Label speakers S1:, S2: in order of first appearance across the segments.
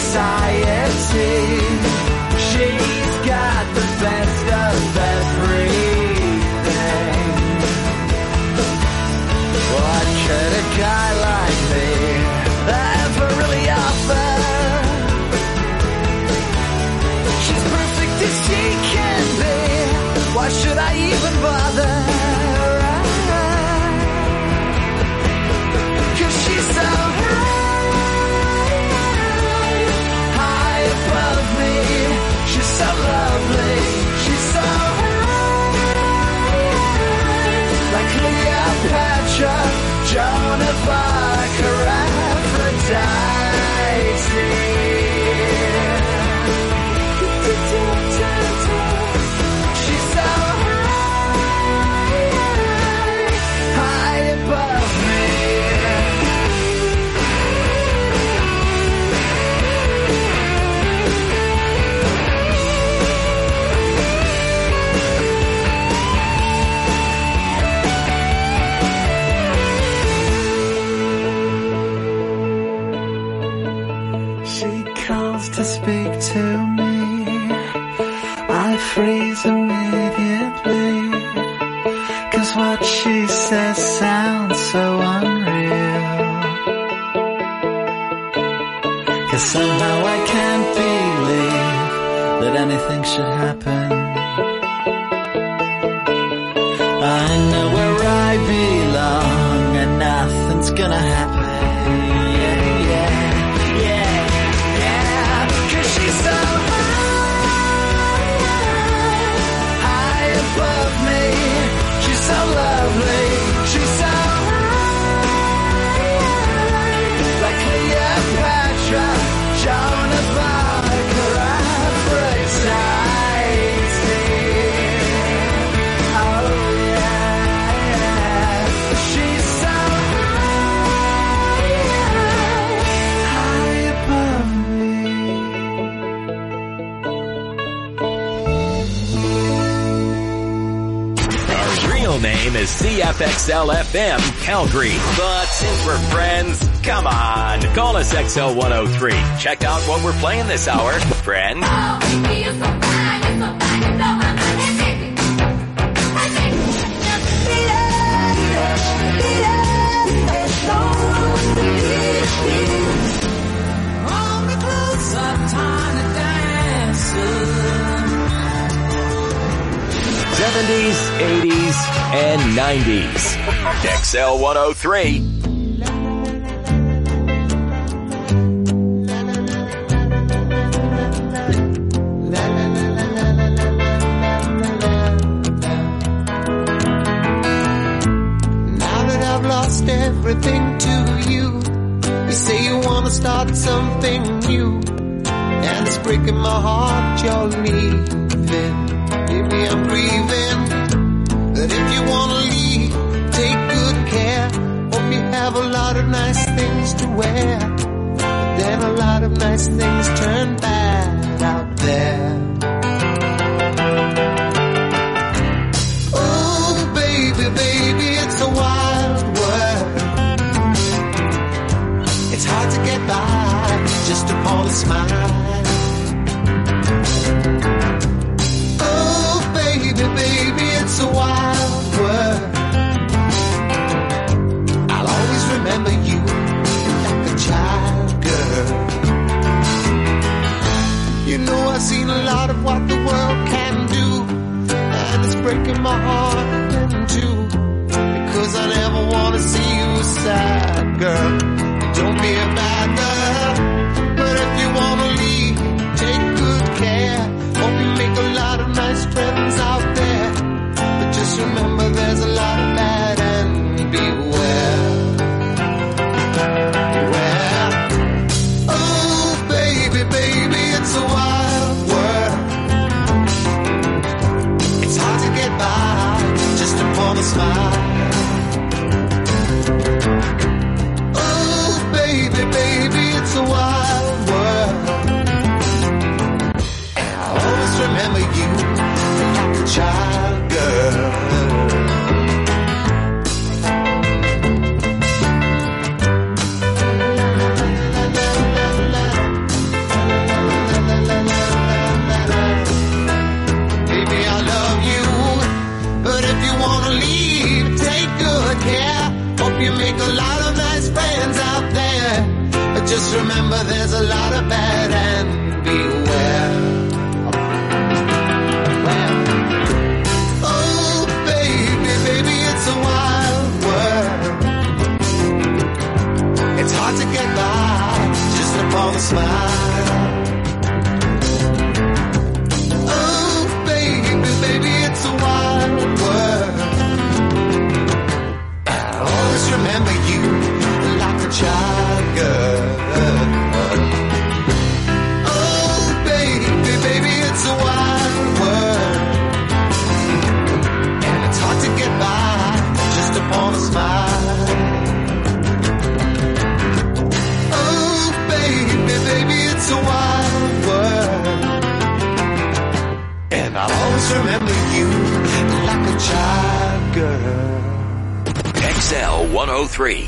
S1: society. She's got the best of everything. What could a guy like me ever really offer? She's perfect as she can be. Why should I even bother? 'Cause she's so high above me. She's so lovely. She's so like Cleopatra, Joan of Arc, or Aphrodite. She's so high above me. She calls to speak to me. I freeze immediately, 'cause what she says sounds so unreal. 'Cause somehow I can't believe that anything should happen. I know where I belong and nothing's gonna happen. Yeah, yeah, yeah, yeah. 'Cause she's so high above me. She's so lovely. She's so like Cleopatra, Joan of Arc, or Aphrodite. Oh yeah, yeah. She's so high above me.
S2: Our real name is CFXL-FM Calgary. But since we're friends, come on, call us XL103. Check out what we're playing this hour, friend. '70s, '80s, and '90s. XL103.
S1: Now that I've lost everything to you, you say you wanna start something new, and it's breaking my heart you're leaving. Maybe I'm grieving, but if you wanna leave, take good care. Hope you have a lot of nice things to wear, but then a lot of nice things turn bad out there. Oh baby, baby, it's a wild world. It's hard to get by just upon a smile. Baby, it's a wild world. I'll always remember you like a child girl. You know I've seen a lot of what the world can do, and it's breaking my heart in two, because I never want to see you sad, girl. Don't be a bad girl, but if you want to leave, take good care. Hope you make a lot of nice friends out there, but just remember there's a lot of bad and beware. Beware. Oh baby, baby, it's a wild world. It's hard to get by just upon a smile. Oh smile. Oh, baby, baby, it's a wild world. I'll always remember you like a child girl. Oh, baby, baby, it's a wild world. And it's hard to get by just upon a smile. Oh, baby, baby, it's a wild world. And I'll always remember you like a child girl.
S2: XL 103.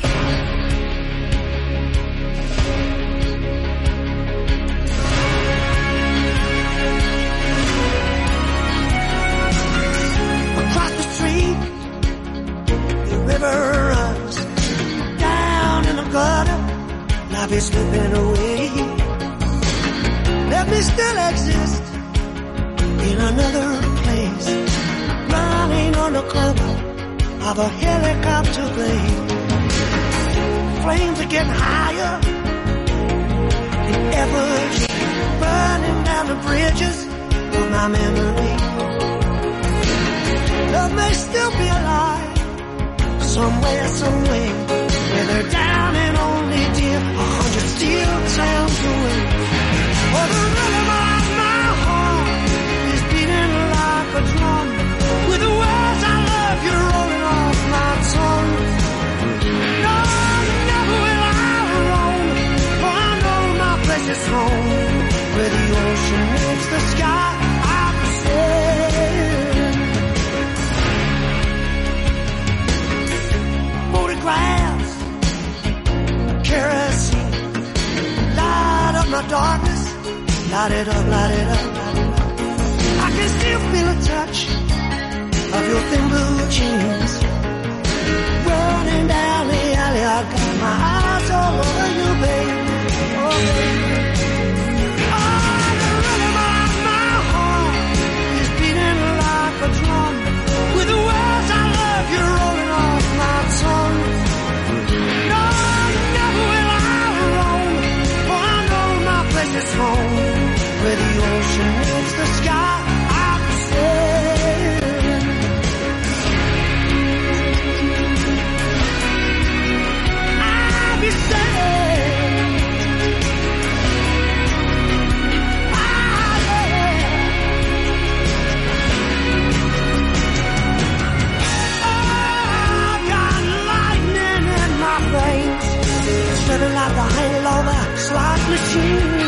S3: Across the street, the river runs down in the gutter. Life is slipping away. Let me still exist in another place, running on the cover of a helicopter blade. Flames are getting higher than ever, burning down the bridges of my memory. Love may still be alive somewhere, somewhere, where they're down and only dear 100 steel towns away. Oh, the rhythm of my heart is beating like a drum, with the words I love you rolling off my tongue. No, never will I roam, for I know my place is home, where the ocean meets the sky. I'm sailing. Photographs, kerosene, light up my darkness, light it up, light it up, light it up. I can still feel a touch of your thin blue jeans, running down the alley. I got my eyes all over you, baby. Oh, baby. Oh, the rhythm of my heart is beating like a drum, with the words I love you rolling off my tongue. No, never will I roam, for I know my place is home, where the ocean meets the sky. I'm sailing. I'll be sailing. I got lightning in my veins, spreading like the halo of a slot machine.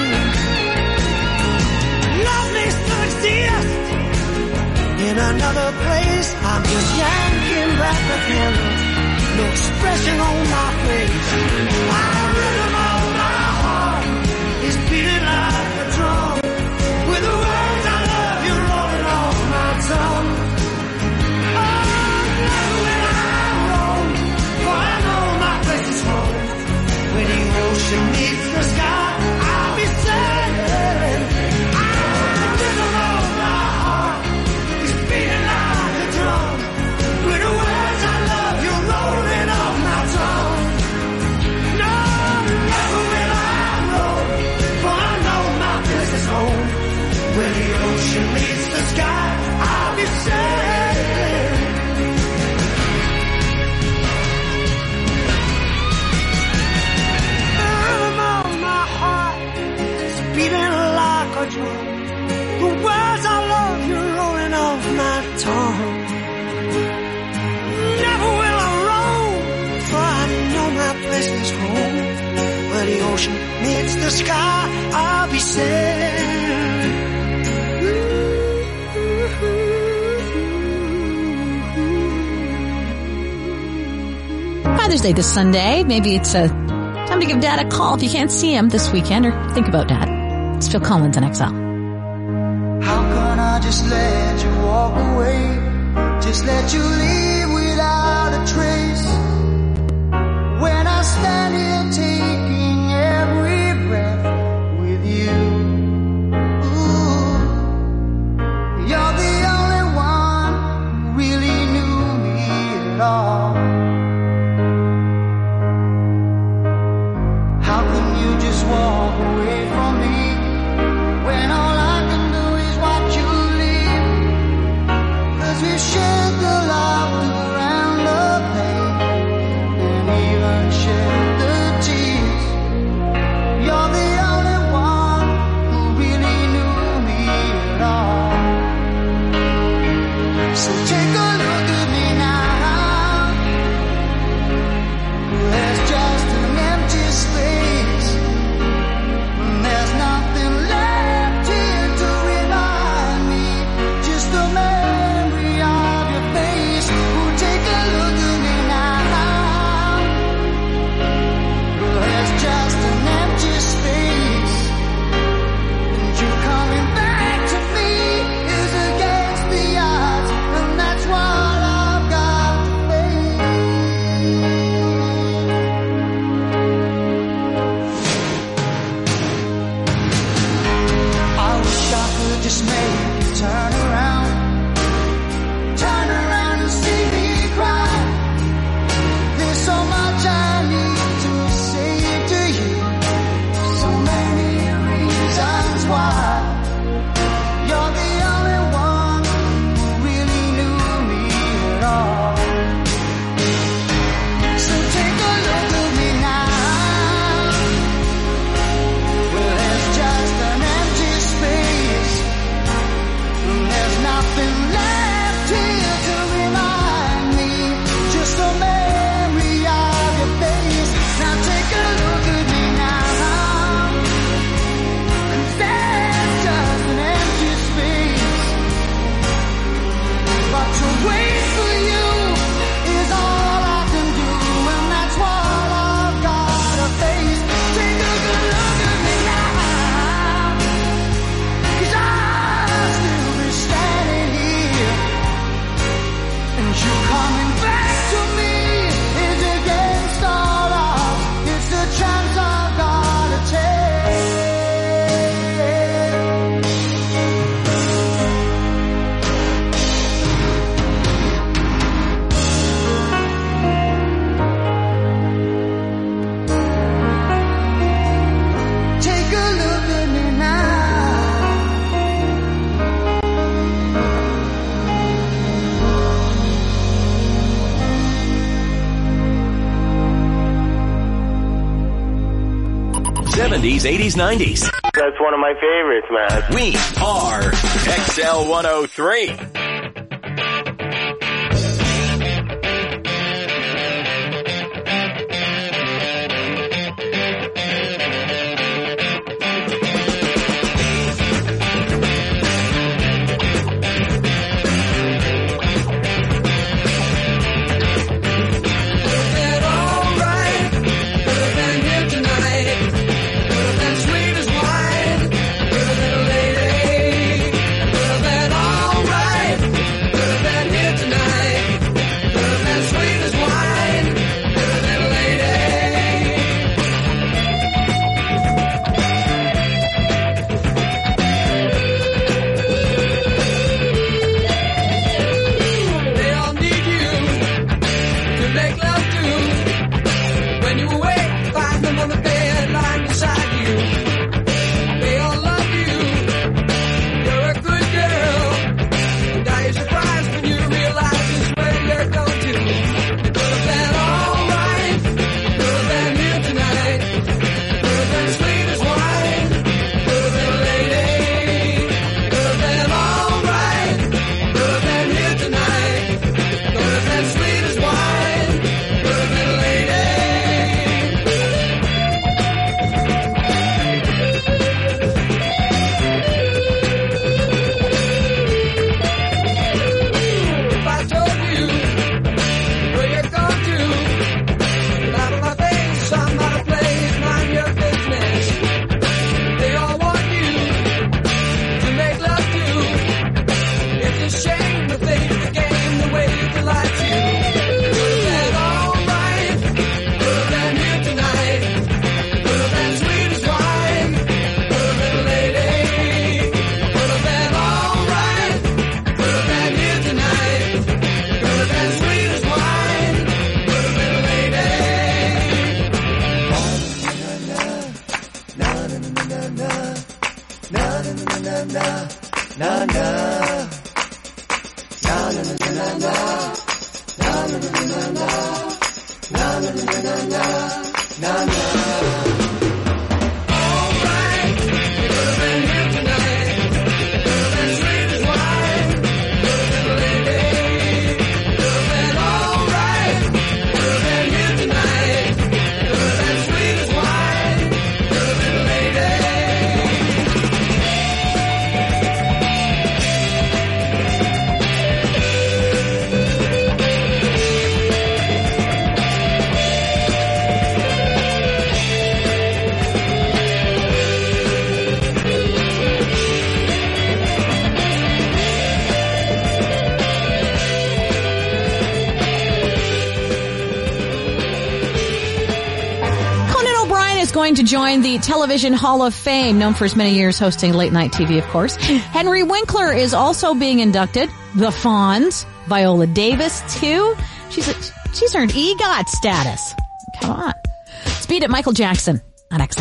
S3: Love may still exist in another place. I'm just yanking back the candle, no expression on my face. The rhythm of my heart is beating like a drum, with the words I love you rolling off my tongue. Oh, never will I roam, for I know my place is home, where the ocean meets the sky. I'll be sailing. The rhythm of my heart is beating like a drum, with the words I love you rolling off my tongue. No, never will I roam, for I know my place is home, where the ocean meets the sky. I'll be sailing. The rhythm of my heart is beating like a drum, the words I love you rolling off my tongue. Never will I roam, for I know my place is home, where the ocean meets the sky. I'll be sailing.
S4: Father's Day this Sunday. Maybe it's time to give Dad a call if you can't see him this weekend, or think about Dad. It's Phil Collins on XL.
S1: How can I just let you walk away? Just let you leave without a trace. When I stand here taking every breath with you. Ooh, you're the only one who really knew me at all. How can you just walk away from
S3: dismay. Turn around and see me cry. There's so much I need to say to you. So many reasons why. You're the only one who really knew me at all. So take a look at me now. Well, there's just an empty space. There's nothing left here to remind me. Just a memory of your face. Now take a look at me now. And there's just an empty space. But to wait for you is all I can do, and that's what I've got to face. Take a good look at me now, 'cause I'll still be standing here, and you coming back to me is against all odds. It's the chance I've got to take. Take a look at me now.
S2: '70s, '80s, '90s.
S5: That's one of my favorites, man.
S2: We are XL 103.
S4: going to join the Television Hall of Fame, known for his many years hosting late night TV, of course. Henry Winkler is also being inducted. The Fonz. Viola Davis, too. She's earned EGOT status. Come on. Speed at Michael Jackson on XL.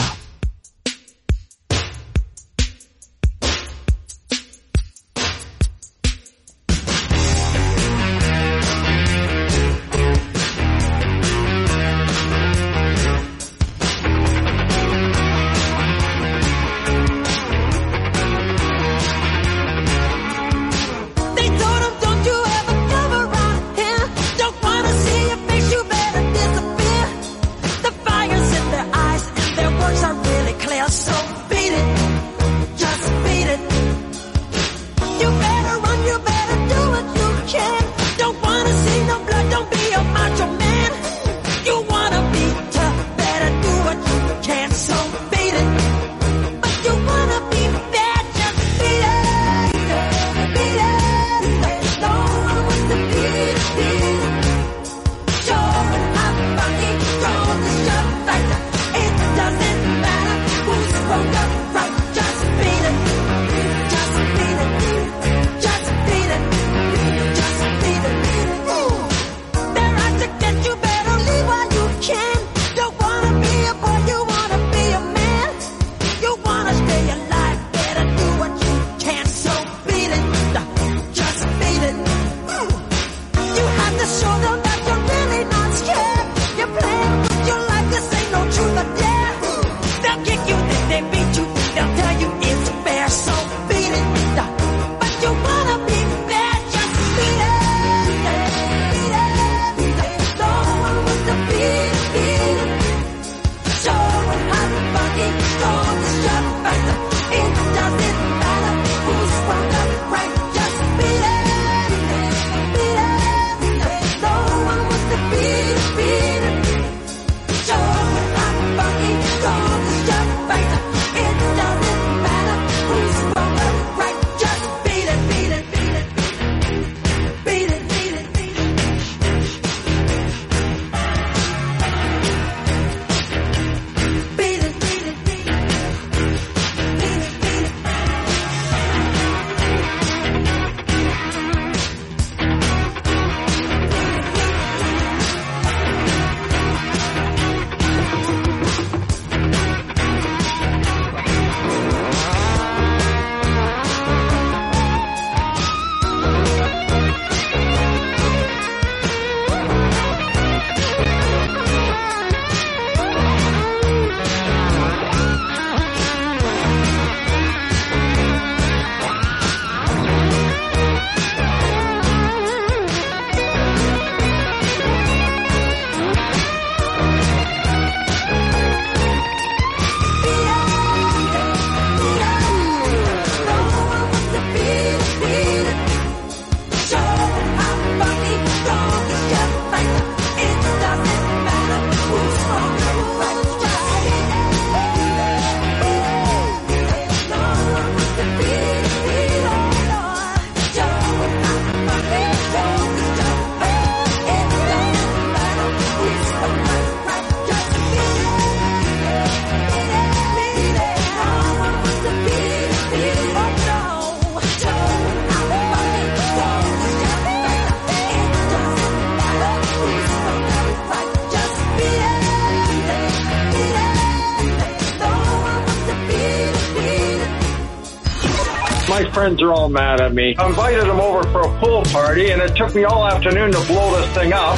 S6: My friends are all mad at me. I invited them over for a pool party, and it took me all afternoon to blow this thing up.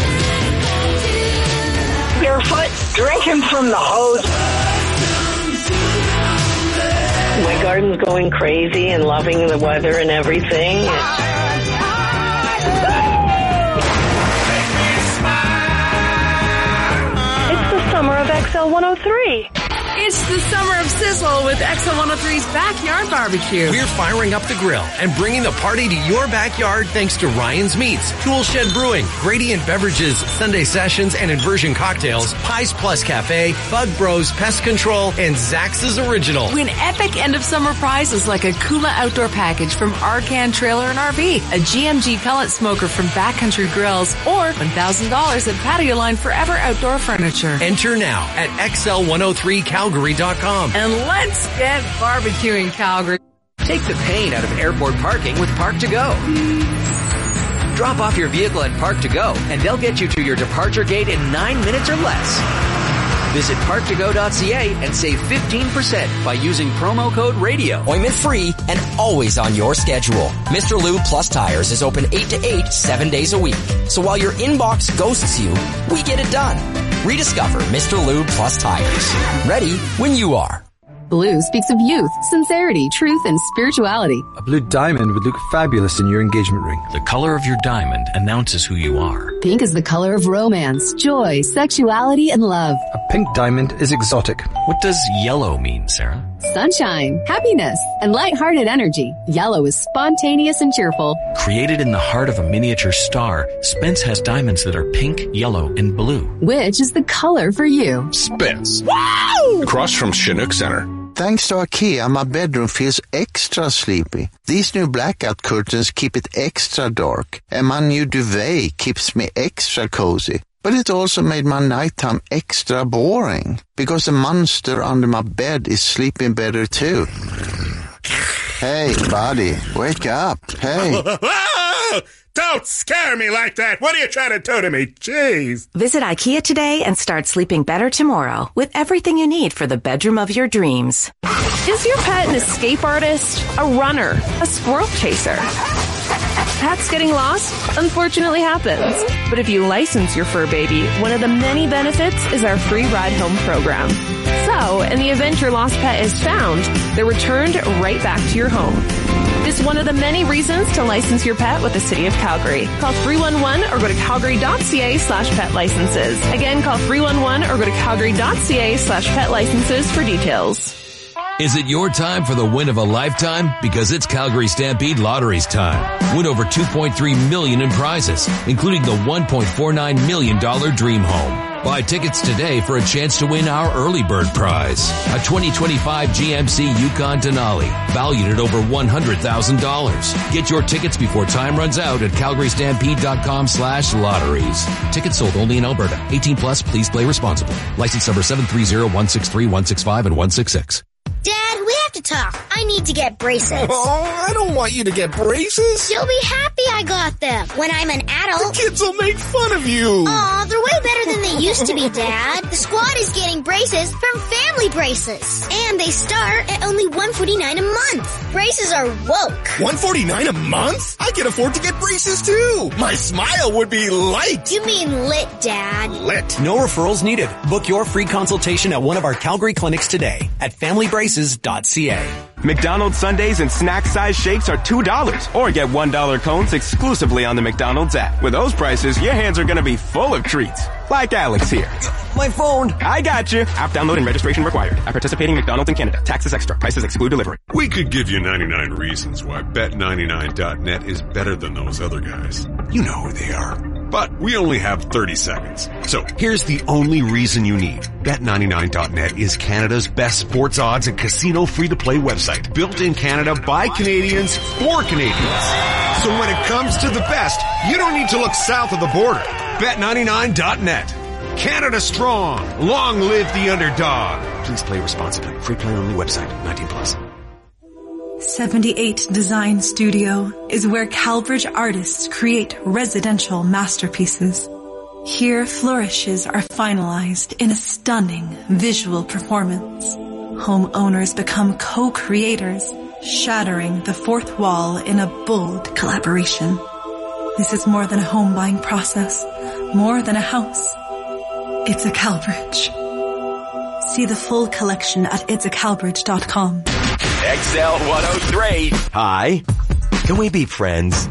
S7: Barefoot, drinking from the hose. My garden's going crazy and loving the weather and everything. It's the summer of XL 103.
S8: It's the summer of sizzle with XL 103's Backyard Barbecue.
S9: We're firing up the grill and bringing the party to your backyard thanks to Ryan's Meats, Tool Shed Brewing, Gradient Beverages, Sunday Sessions and Inversion Cocktails, Pies Plus Cafe, Bug Bros Pest Control, and Zax's Original.
S8: Win epic end-of-summer prizes like a Kula outdoor package from Arcan Trailer and RV, a GMG pellet smoker from Backcountry Grills, or $1,000 at Patio Line Forever Outdoor Furniture.
S9: Enter now at XL103 Calgary Calgary.com.
S8: And let's get barbecuing, Calgary.
S10: Take the pain out of airport parking with Park to Go. Drop off your vehicle at Park to Go, and they'll get you to your departure gate in 9 minutes or less. Visit parktogo.ca and save 15% by using promo code RADIO.
S11: Appointment free and always on your schedule. Mr. Lube Plus Tires is open 8 to 8, 7 days a week. So while your inbox ghosts you, we get it done. Rediscover Mr. Lube Plus Tires. Ready when you are.
S12: Blue speaks of youth, sincerity, truth, and spirituality.
S13: A blue diamond would look fabulous in your engagement ring.
S14: The color of your diamond announces who you are.
S12: Pink is the color of romance, joy, sexuality, and love.
S13: A pink diamond is exotic.
S14: What does yellow mean, Sarah?
S12: Sunshine, happiness, and light-hearted energy. Yellow is spontaneous and cheerful.
S14: Created in the heart of a miniature star, Spence has diamonds that are pink, yellow, and blue.
S12: Which is the color for you?
S15: Spence. Wow! Across from Chinook Center.
S16: Thanks to IKEA, my bedroom feels extra sleepy. These new blackout curtains keep it extra dark, and my new duvet keeps me extra cozy. But it also made my nighttime extra boring, because the monster under my bed is sleeping better too. Hey, buddy, wake up. Hey.
S15: Don't scare me like that. What are you trying to do to me? Jeez.
S17: Visit IKEA today and start sleeping better tomorrow with everything you need for the bedroom of your dreams.
S18: Is your pet an escape artist, a runner, a squirrel chaser? Pets getting lost unfortunately happens. But if you license your fur baby, one of the many benefits is our free ride home program. So, in the event your lost pet is found, they're returned right back to your home. This is one of the many reasons to license your pet with the City of Calgary. Call 311 or go to calgary.ca/pet licenses. Again, call 311 or go to calgary.ca/pet licenses for details.
S19: Is it your time for the win of a lifetime? Because it's Calgary Stampede Lottery's time. Win over $2.3 million in prizes, including the $1.49 million Dream Home. Buy tickets today for a chance to win our early bird prize, a 2025 GMC Yukon Denali, valued at over $100,000. Get your tickets before time runs out at calgarystampede.com/lotteries. Tickets sold only in Alberta. 18 plus, please play responsibly. License number 730-163, 165, and 166.
S20: Dad, we have to talk. I need to get braces.
S15: Oh, I don't want you to get braces.
S20: You'll be happy I got them. When I'm an adult,
S15: the kids will make fun of you.
S20: Aw, they're way better than they used to be, Dad. The squad is getting braces from Family Braces. And they start at only $149 a month. Braces are woke.
S15: $149 a month? I can afford to get braces too. My smile would be light.
S20: You mean lit, Dad.
S15: Lit.
S21: No referrals needed. Book your free consultation at one of our Calgary clinics today at familybraces.ca.
S22: McDonald's sundaes and snack size shakes are $2 or get $1 cones exclusively on the McDonald's app. With those prices, your hands are going to be full of treats. Like Alex here.
S21: My phone.
S22: I got you. App download and registration required. At participating McDonald's in Canada. Taxes extra. Prices exclude delivery.
S23: We could give you 99 reasons why Bet99.net is better than those other guys. You know who they are. But we only have 30 seconds. So here's the only reason you need. Bet99.net is Canada's best sports odds and casino free-to-play website. Built in Canada by Canadians for Canadians. So when it comes to the best, you don't need to look south of the border. Bet99.net. Canada strong. Long live the underdog. Please play responsibly. Free play only website. 18 plus.
S24: 78 Design Studio is where Calbridge artists create residential masterpieces. Here, flourishes are finalized in a stunning visual performance. Homeowners become co-creators, shattering the fourth wall in a bold collaboration. This is more than a home buying process, more than a house. It's a Calbridge. See the full collection at itsacalbridge.com.
S2: XL 103.
S25: Hi. Can we be friends?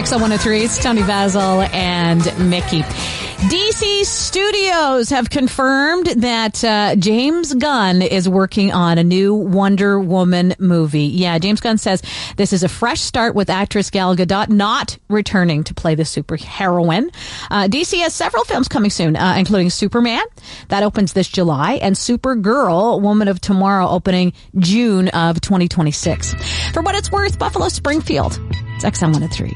S1: XL 103, it's Tony Basil and Mickey. DC Studios have confirmed that James Gunn is working on a new Wonder Woman movie. Yeah, James Gunn says this is a fresh start with actress Gal Gadot not returning to play the superheroine. DC has several films coming soon, including Superman, that opens this July, and Supergirl, Woman of Tomorrow, opening June of 2026. For what it's worth, Buffalo Springfield. It's XL 103.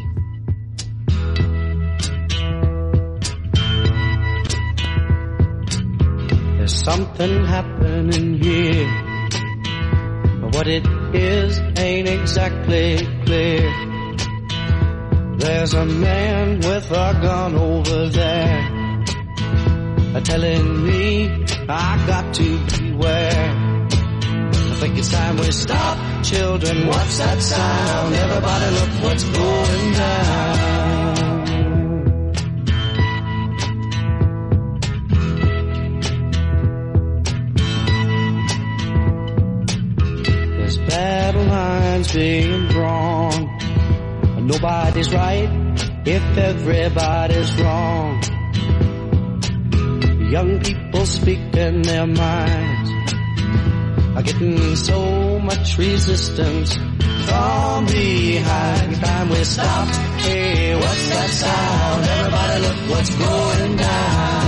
S3: There's something happening here, but what it is ain't exactly clear. There's a man with a gun over there, telling me I got to beware. I think it's time we stop, children. What's that sound? Everybody look what's going down. Battle lines being drawn. Nobody's right if everybody's wrong. Young people speaking their minds are getting so much resistance from behind. Time we stop. Hey, what's that sound? Everybody look what's going down.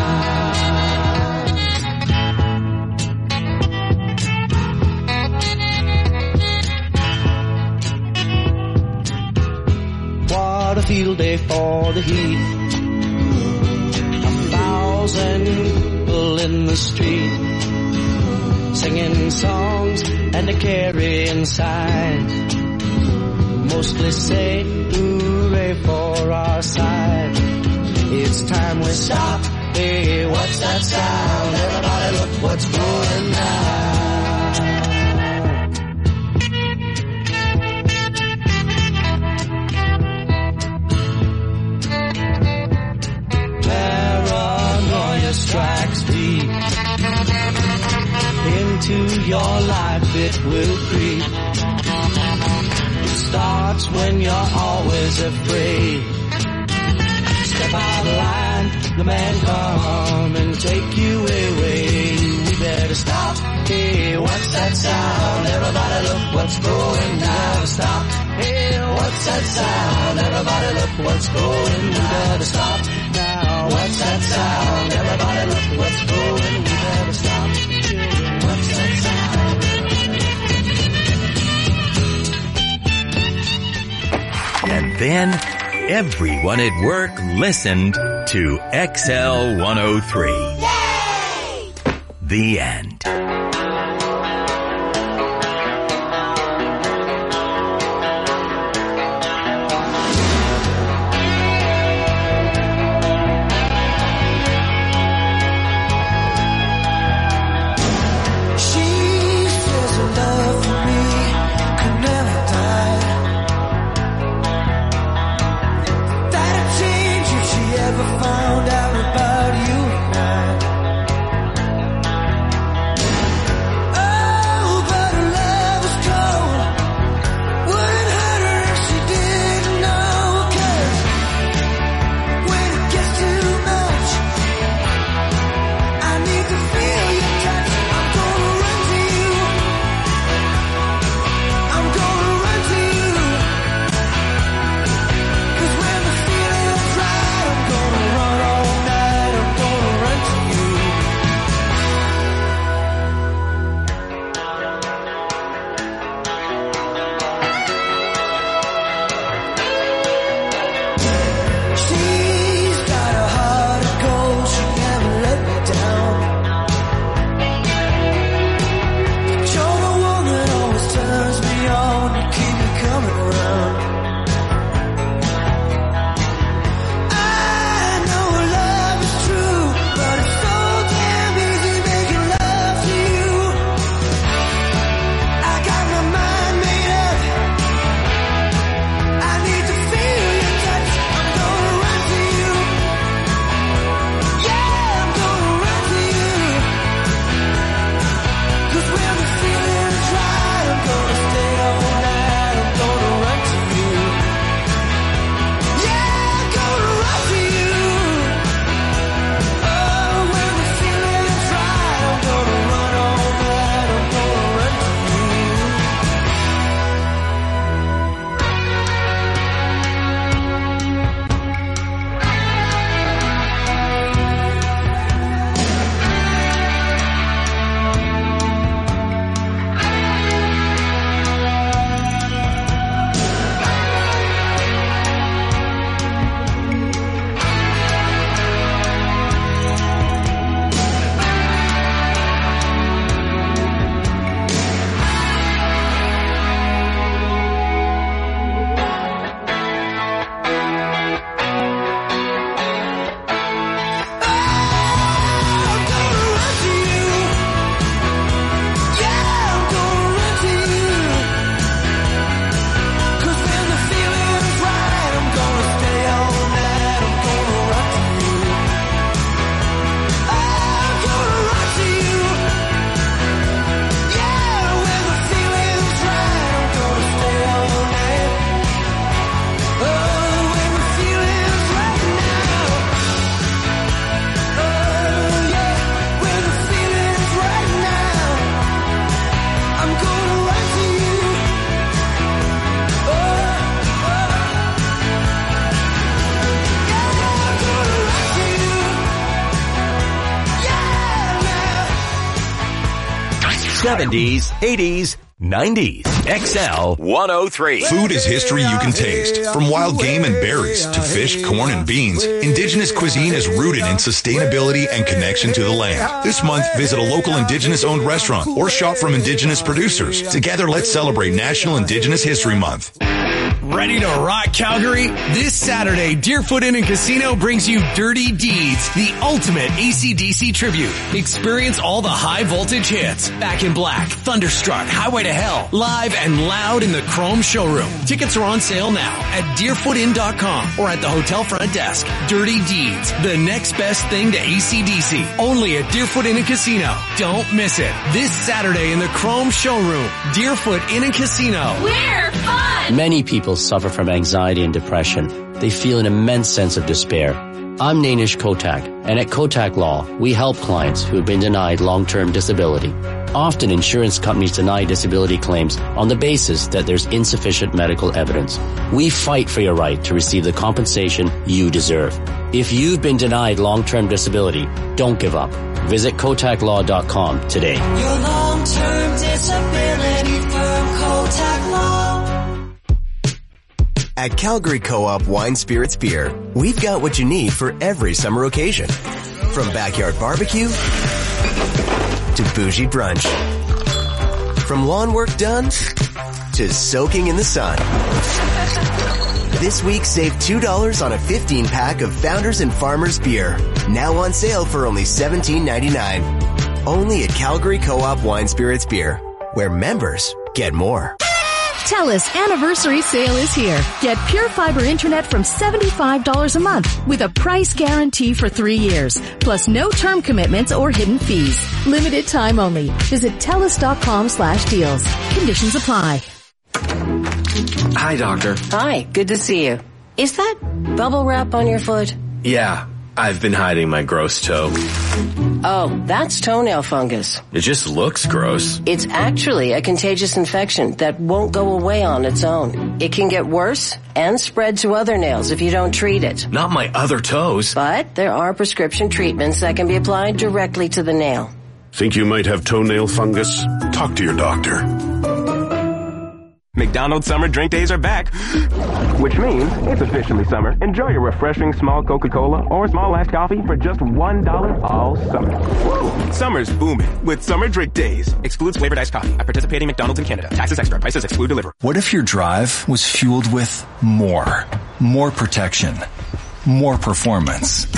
S3: What a field day for the heat. 1,000 people in the street, singing songs and carrying signs, mostly say hooray for our side. It's time we stop. Hey, what's that sound? Everybody look what's going down. Strikes deep into your life, it will creep. It starts when you're always afraid. Step out of line, the man come and take you away. We better stop. Hey, what's that sound? Everybody look what's going down. Stop. Hey, what's that sound? Everybody look what's going down. We better stop now. What's that sound? Everybody look what's going. We better stop. What's that sound?
S2: And then everyone at work listened to XL 103. Yay! The end.
S3: Found out about you and I.
S2: 70s, 80s, 90s. XL 103.
S4: Food is history you can taste. From wild game and berries to fish, corn, and beans, Indigenous cuisine is rooted in sustainability and connection to the land. This month, visit a local Indigenous-owned restaurant or shop from Indigenous producers. Together, let's celebrate National Indigenous History Month.
S5: Ready to rock Calgary? This Saturday, Deerfoot Inn & Casino brings you Dirty Deeds, the ultimate AC/DC tribute. Experience all the high voltage hits. Back in Black, Thunderstruck, Highway to Hell, live and loud in the Chrome showroom. Tickets are on sale now at deerfootin.com or at the hotel front desk. Dirty Deeds, the next best thing to AC/DC. Only at Deerfoot Inn & Casino. Don't miss it. This Saturday in the Chrome showroom. Deerfoot Inn & Casino.
S6: We're fun!
S7: Many people suffer from anxiety and depression. They feel an immense sense of despair. I'm Nainish Kotak, and at Kotak Law, we help clients who have been denied long-term disability. Often insurance companies deny disability claims on the basis that there's insufficient medical evidence. We fight for your right to receive the compensation you deserve. If you've been denied long-term disability, don't give up. Visit KotakLaw.com today.
S3: Your long-term disability firm, Kotak Law.
S9: At Calgary Co-op Wine Spirits Beer, we've got what you need for every summer occasion. From backyard barbecue to bougie brunch. From lawn work done to soaking in the sun. This week, save $2 on a 15-pack of Founders and Farmers beer. Now on sale for only $17.99. Only at Calgary Co-op Wine Spirits Beer, where members get more.
S26: TELUS anniversary sale is here. Get Pure Fiber Internet from $75 a month with a price guarantee for 3 years, plus no term commitments or hidden fees. Limited time only. Visit TELUS.com/deals. Conditions apply.
S27: Hi, Doctor.
S28: Hi, good to see you. Is that bubble wrap on your foot?
S27: Yeah, I've been hiding my gross toe.
S28: Oh, that's toenail fungus.
S27: It just looks gross.
S28: It's actually a contagious infection that won't go away on its own. It can get worse and spread to other nails if you don't treat it.
S27: Not my other toes.
S28: But there are prescription treatments that can be applied directly to the nail.
S23: Think you might have toenail fungus? Talk to your doctor.
S22: McDonald's summer drink days are back, which means it's officially summer. Enjoy your refreshing small Coca-Cola or small iced coffee for just $1 all summer. Summer's booming with summer drink days. Excludes flavored iced coffee at participating McDonald's in Canada. Taxes extra. Prices exclude delivery.
S29: What if your drive was fueled with more? More protection. More performance.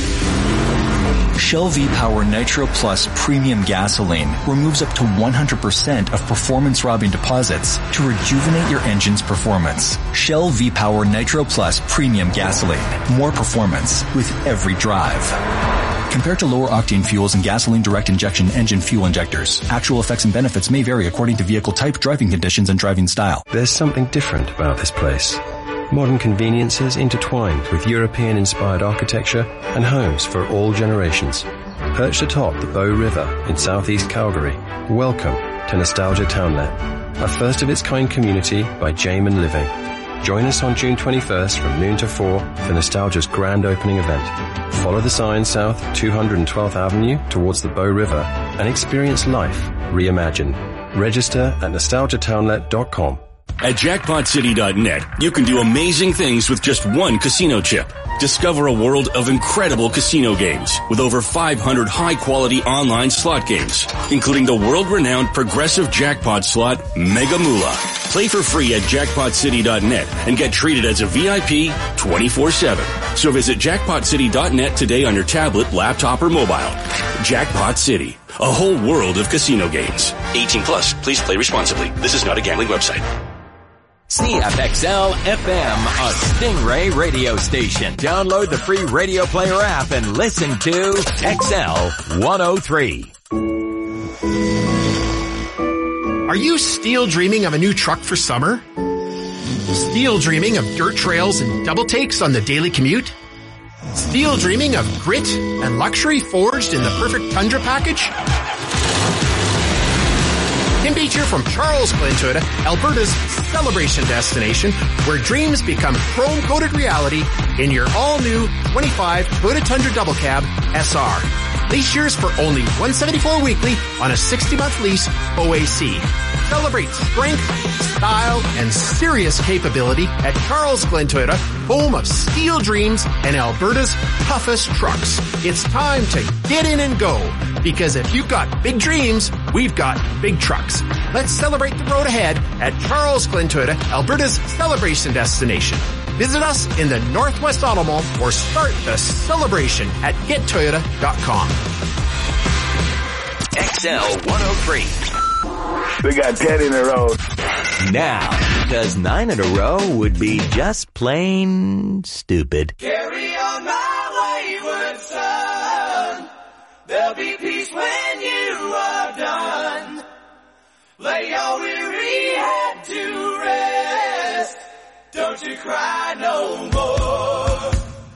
S29: Shell V-Power Nitro Plus Premium Gasoline removes up to 100% of performance-robbing deposits to rejuvenate your engine's performance. Shell V-Power Nitro Plus Premium Gasoline. More performance with every drive. Compared to lower octane fuels and gasoline direct injection engine fuel injectors, actual effects and benefits may vary according to vehicle type, driving conditions, and driving style.
S30: There's something different about this place. Modern conveniences intertwined with European-inspired architecture and homes for all generations. Perched atop the Bow River in southeast Calgary, welcome to Nostalgia Townlet, a first-of-its-kind community by Jamin Living. Join us on June 21st from noon to 4 for Nostalgia's grand opening event. Follow the sign south 212th Avenue towards the Bow River and experience life reimagined. Register at nostalgiatownlet.com.
S31: At jackpotcity.net, you can do amazing things with just one casino chip. Discover a world of incredible casino games with over 500 high-quality online slot games, including the world-renowned progressive jackpot slot Mega Moolah. Play for free at jackpotcity.net and get treated as a VIP 24/7. So visit jackpotcity.net today on your tablet, laptop, or mobile. Jackpot City, a whole world of casino games. 18 plus. Please play responsibly. This is not a gambling website.
S2: CFXL FM, a Stingray radio station. Download the free Radio Player app and listen to XL 103.
S32: Are you still dreaming of a new truck for summer? Still dreaming of dirt trails and double takes on the daily commute? Still dreaming of grit and luxury forged in the perfect Tundra package? Tim Beach here from Charles Glen Toyota, Alberta's celebration destination, where dreams become chrome-coated reality in your all-new 25 Toyota Tundra Double Cab SR. Lease yours for only $174 weekly on a 60-month lease OAC. Celebrate strength, style, and serious capability at Charles Glenn Toyota, home of Steel Dreams and Alberta's toughest trucks. It's time to get in and go, because if you've got big dreams, we've got big trucks. Let's celebrate the road ahead at Charles Glenn Toyota, Alberta's celebration destination. Visit us in the Northwest Auto Mall or start the celebration at gettoyota.com.
S2: XL 103.
S6: We got 10 in a row.
S25: Now, because 9 in a row would be just plain stupid.
S3: Carry on my wayward son. There'll be peace when you are done. Lay your weary head to rest. Don't you cry no more.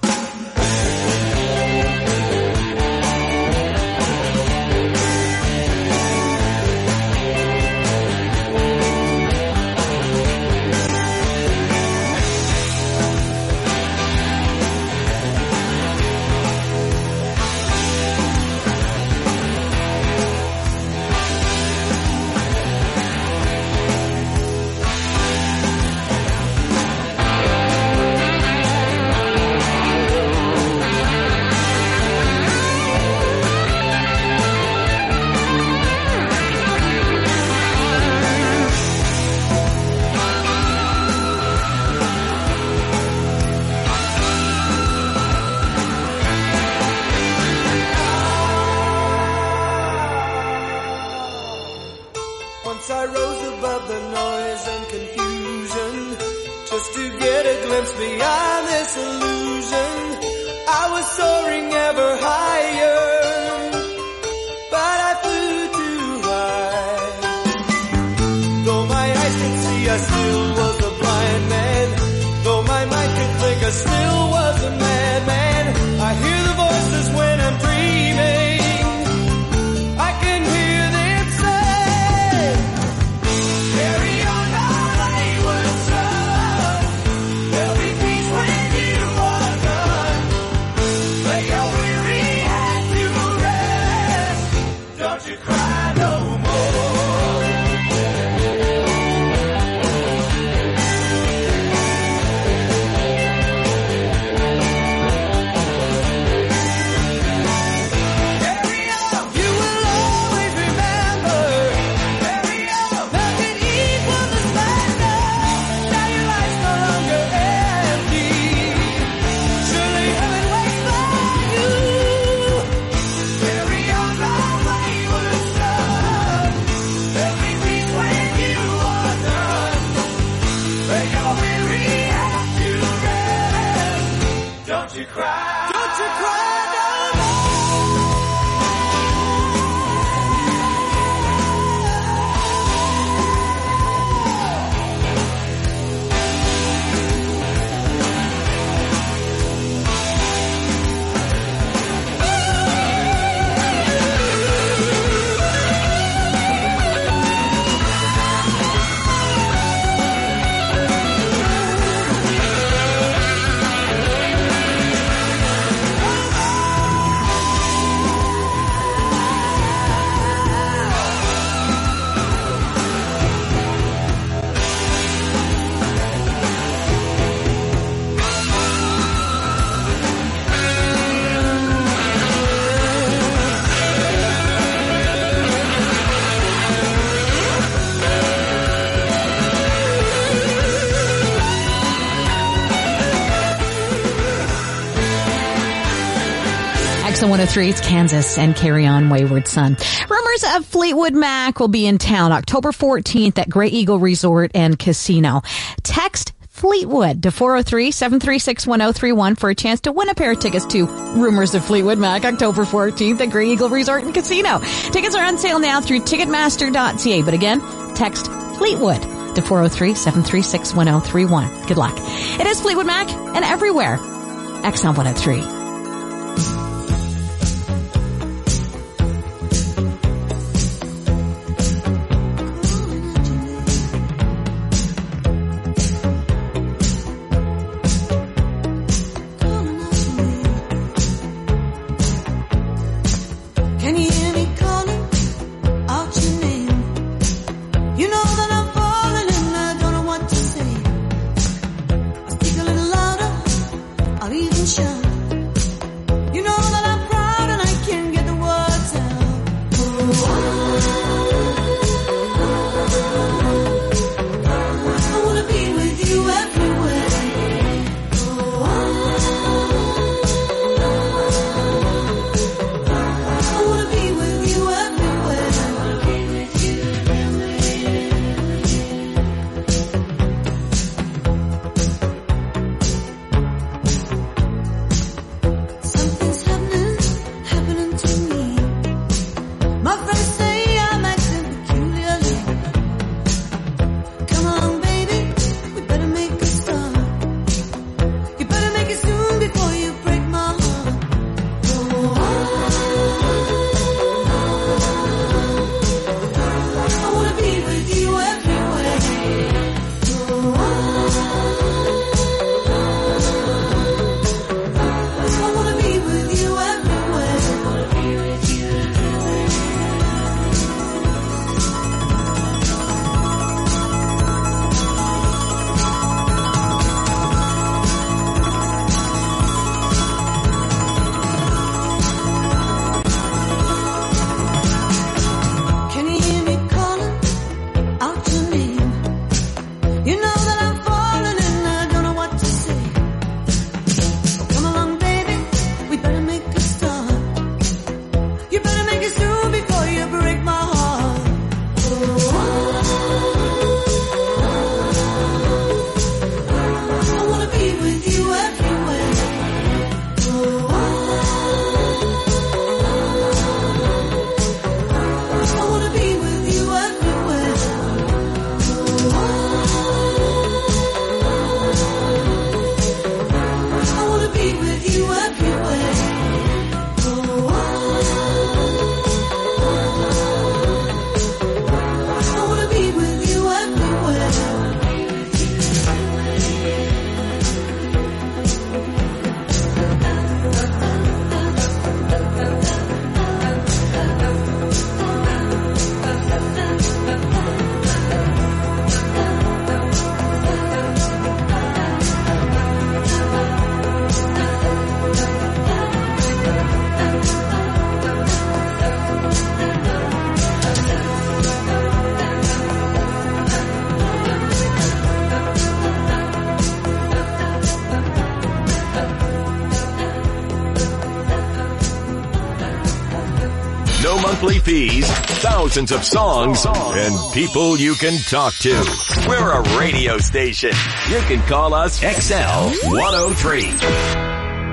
S3: I rose above the noise and confusion just to get a glimpse beyond this illusion. I was soaring ever higher, but I flew too high. Though my eyes could see, I still was a blind man. Though my mind could think, I still was a madman. I hear the voices when I'm dreaming.
S1: XL 103, it's Kansas and Carry On Wayward Son. Rumors of Fleetwood Mac will be in town October 14th at Grey Eagle Resort and Casino. Text Fleetwood to 403-736-1031 for a chance to win a pair of tickets to Rumors of Fleetwood Mac October 14th at Grey Eagle Resort and Casino. Tickets are on sale now through Ticketmaster.ca. But again, text Fleetwood to 403-736-1031. Good luck. It is Fleetwood Mac and everywhere. XL 103.
S2: No monthly fees, thousands of songs, and people you can talk to. We're a radio station. You can call us XL 103.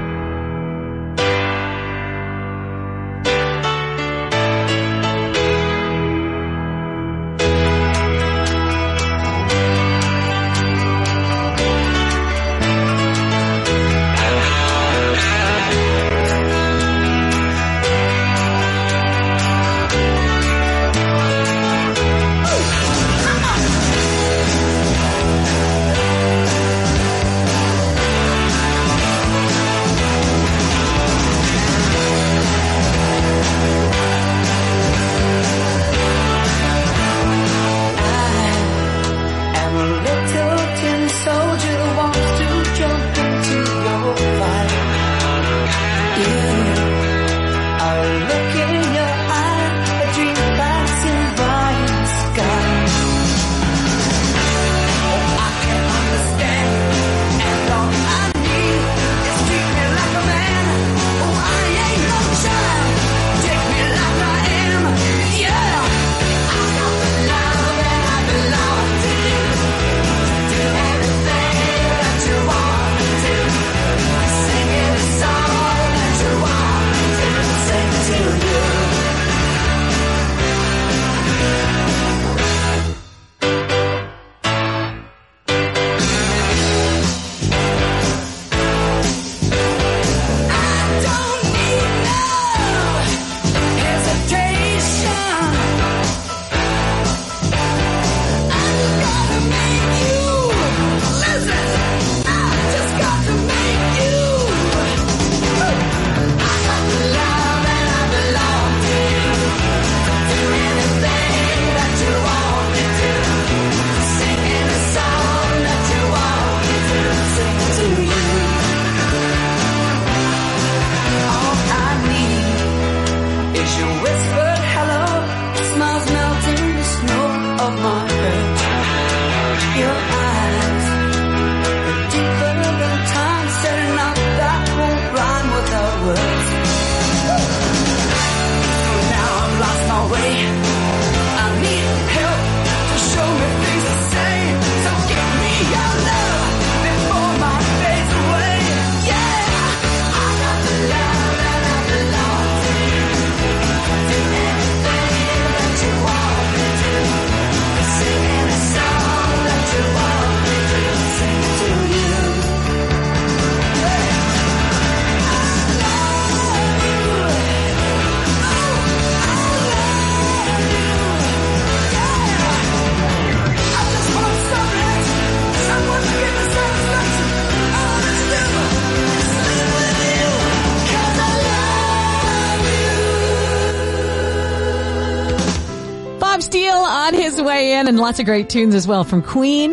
S1: And lots of great tunes as well from Queen,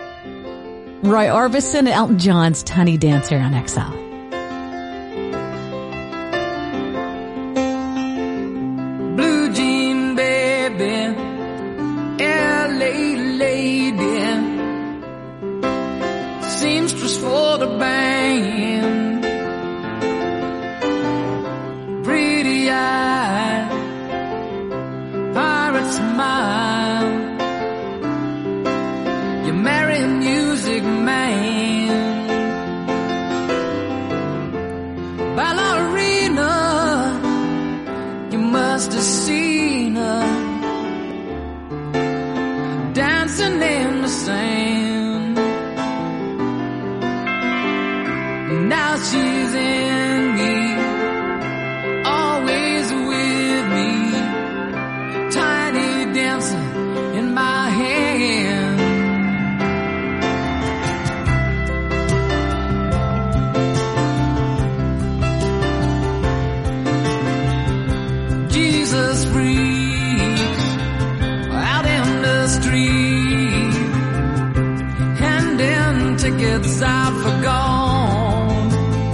S1: Roy Orbison, and Elton John's Tiny Dancer on XL.
S3: Blue jean baby, LA lady, seamstress for the band, pretty eye, pirate smile, you marry a music man, ballerina, you must have seen her dancing in the sand. Now she's in me, always with me, tiny dancer in my hand. Jesus freaks out in the street, handing tickets out for gone,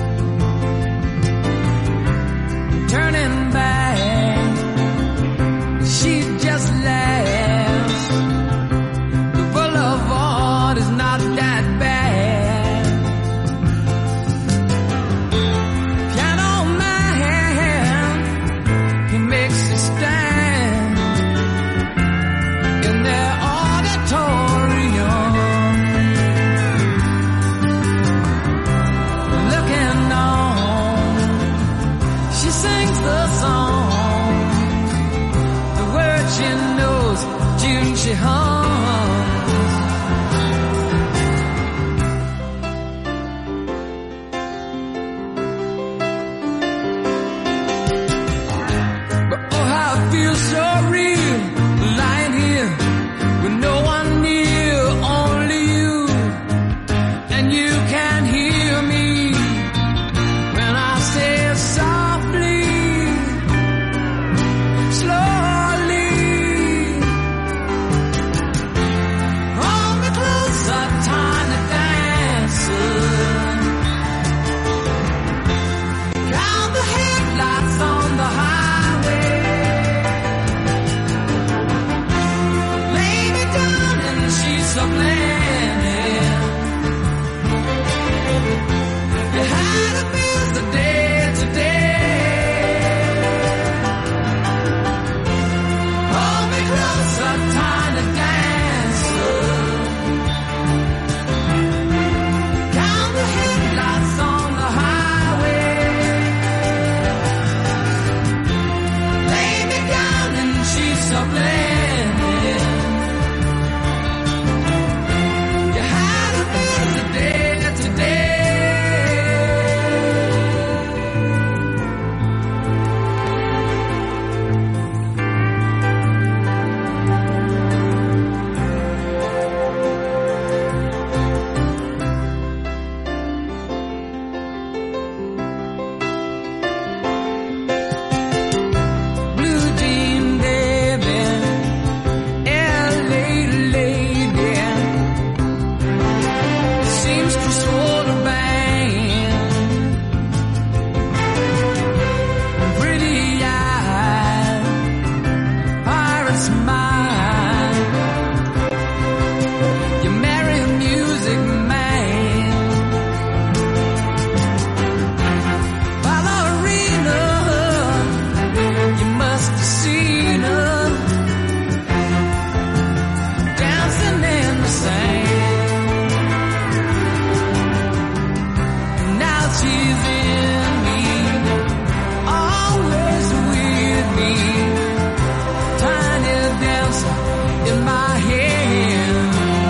S3: turning back, she just laughs. The boulevard is not that bad. Piano man, he makes it the song, the words she knows, tune she hums. But oh, how it feels so real, lying here with no one near, only you, and you can hear me when I say it softly, slowly. Hold me closer, tiny dancer. Count the headlights on the highway. Lay me down in the sheets of linen. You had a busy day today. Hold me closer, tiny dancer. Count the headlights on the highway. Lay me down in sheets of linen. You had a busy day today. Blue jean baby, LA lady, seems to swore the band. Pretty eyes, pirate smile. You marry a music man. Ballerina, you must have seen her dancing in the sand. Now she's in me, always with me. Tiny dancer in my hand.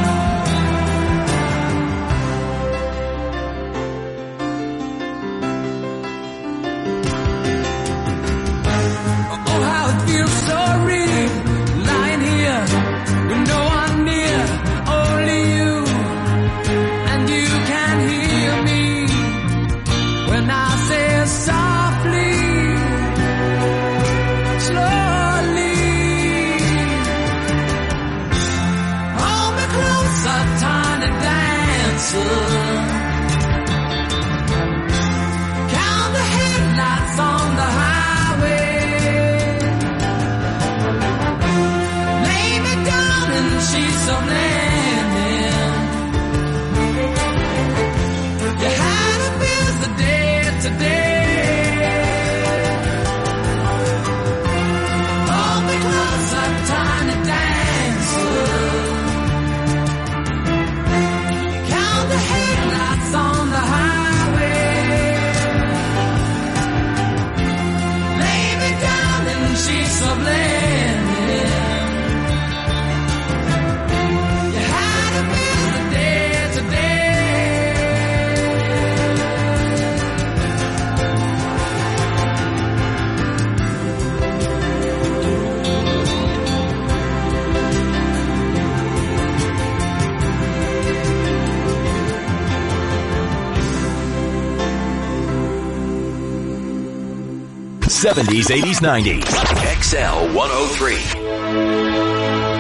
S3: Oh, how it feels so real, lying here with no one near, only you, and you can hear me when I say it softly, slowly. Hold me closer, tiny dancer. Count the headlights on the highway. Lay me down in sheets of linen. You had a busy day today. Hold me closer, tiny dancer. Count the headlights on the highway. Lay me down in sheets of linen. You had a busy day today.
S2: '70s, '80s, '90s. XL 103.